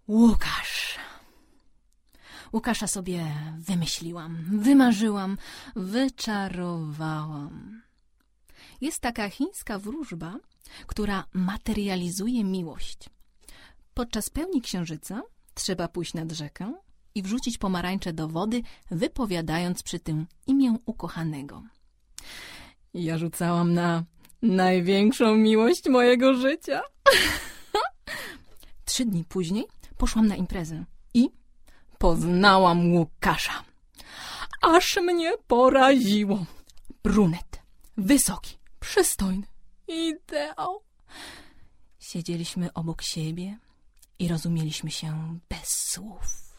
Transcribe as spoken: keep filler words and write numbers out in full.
Łukasz. Łukasza sobie wymyśliłam, wymarzyłam, wyczarowałam. Jest taka chińska wróżba, która materializuje miłość. Podczas pełni księżyca trzeba pójść nad rzekę i wrzucić pomarańcze do wody, wypowiadając przy tym imię ukochanego. Ja rzucałam na największą miłość mojego życia. Trzy dni później poszłam na imprezę i poznałam Łukasza. Aż mnie poraziło. Brunet, wysoki, przystojny, ideał. Siedzieliśmy obok siebie i rozumieliśmy się bez słów.